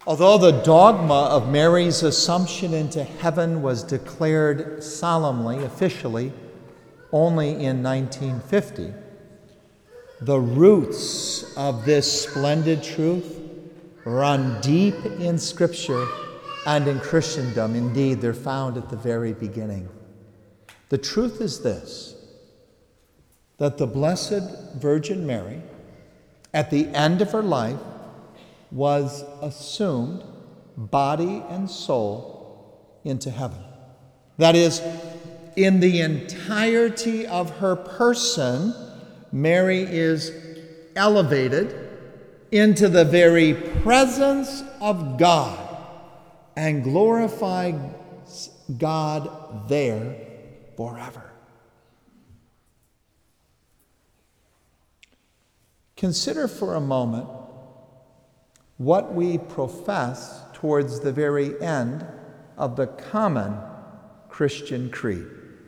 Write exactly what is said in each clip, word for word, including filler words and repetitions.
Although the dogma of Mary's assumption into heaven was declared solemnly, officially, only in nineteen fifty, the roots of this splendid truth run deep in Scripture and in Christendom. Indeed, they're found at the very beginning. The truth is this, that the Blessed Virgin Mary, at the end of her life, was assumed, body and soul, into heaven. That is, in the entirety of her person, Mary is elevated into the very presence of God and glorifies God there forever. Consider for a moment what we profess towards the very end of the common Christian creed.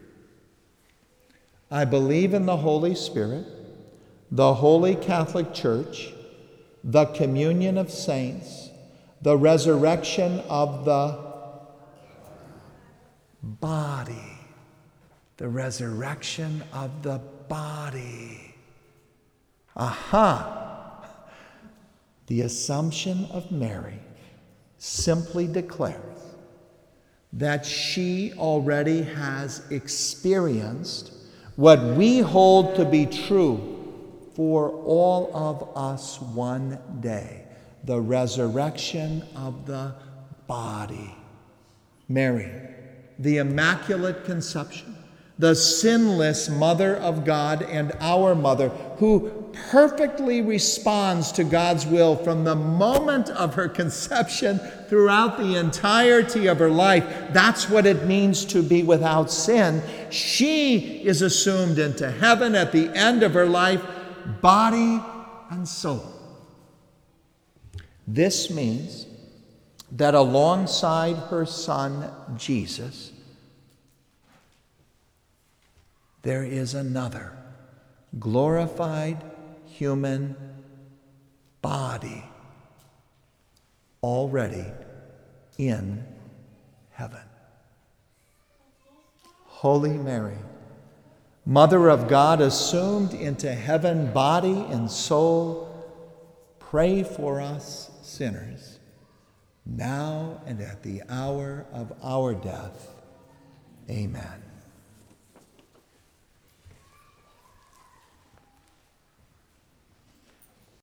I believe in the Holy Spirit, the Holy Catholic Church, the communion of saints, the resurrection of the body, the resurrection of the body. Aha! The Assumption of Mary simply declares that she already has experienced what we hold to be true for all of us one day, the resurrection of the body. Mary, the Immaculate Conception, the sinless Mother of God and our Mother, who perfectly responds to God's will from the moment of her conception throughout the entirety of her life. That's what it means to be without sin. She is assumed into heaven at the end of her life, body and soul. This means that alongside her Son, Jesus, there is another glorified human body already in heaven. Holy Mary, Mother of God, assumed into heaven, body and soul, pray for us sinners, now and at the hour of our death. Amen.